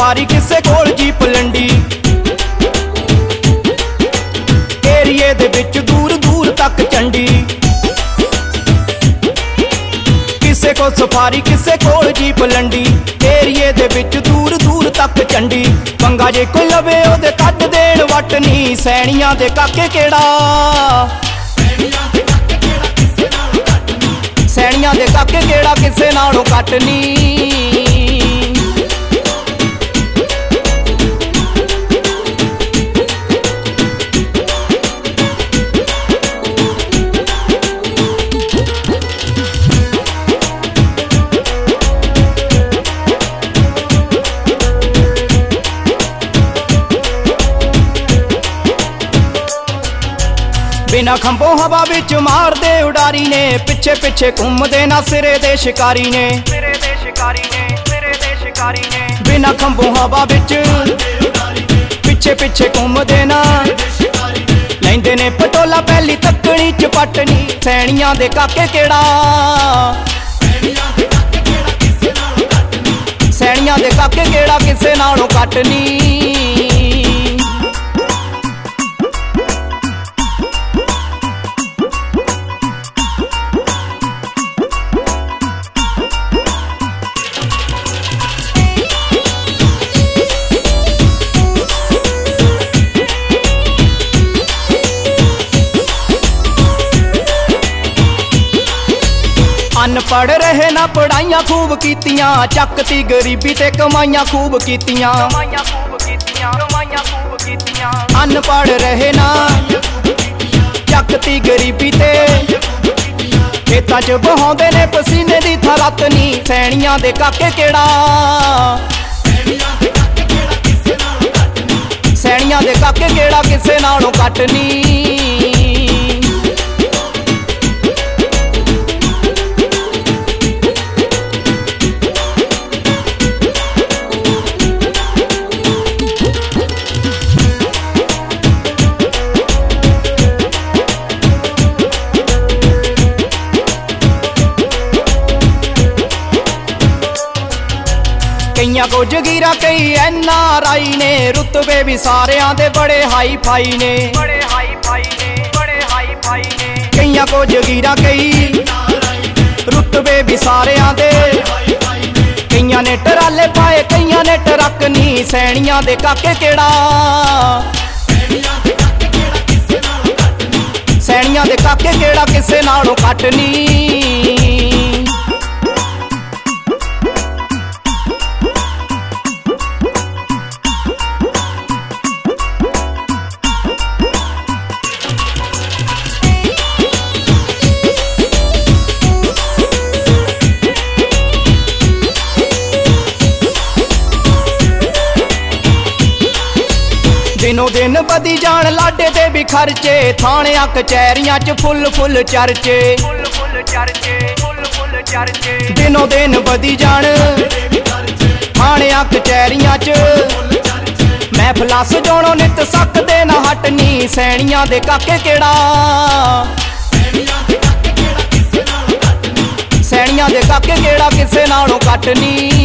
Safari किसे कोल jeep Landi. एरिए दे विच दूर दूर तक चंडी। किसे को सफारी किसे कोल जीप लंडी। एरिए दे विच दूर दूर तक चंडी। पंगा जे कोई लवे ओदे कट देण वट नी। सैणियां दे काके केड़ा, सैणियां दे काके केड़ा किसे नालों घट नी। बिना खंभों हवा विच मार दे उडारी ने। पिछे पिछे घूमदे ना सिरे दे शिकारी ने। बिना खंभों हवा विच पिछे पिछे घूमदे ना। लैंदे ने पटोला पहली तकनी चपटनी। सैणियां दे काके केड़ा, सैणियां दे काके केड़ा किसे नालों घट नी। अनपढ़ रहे ना पढ़ाइयां खूब कीतियां। चकती गरीबी ते कमाइयां खूब कीतियां। अनपढ़ रहे ना चकती गरीबी ते खेतां च बहाउंदे ने पसीने दी थरत नी। सैणियां दे काके केड़ा, सैणियां दे काके केड़ा किसे नालों घट नी। कईयां को जगीरा कई NRI ने। रुतबे भी सारियां दे बड़े हाई फाई ने। कईयां को जगीरा कई रुतबे भी सारियां दे। कईयां ने टराले पाए कईयां ने ट्रक नी। सैणियां दे काके केड़ा, सैणियां दे काके केड़ा किसे नालों घट नी। दिनों दिन बदी जान लाडे ते भी खर्चे। थाणियां कचहरियां च फुल फुल चर्चे। दिनों दिन बदी जान थाणियां कचहरियां च। महफिलां सजाउणों नित सकदे ना हटनी। सैणियां दे काके केड़ा, सैणियां दे काके केड़ा किसे नालों घट नी।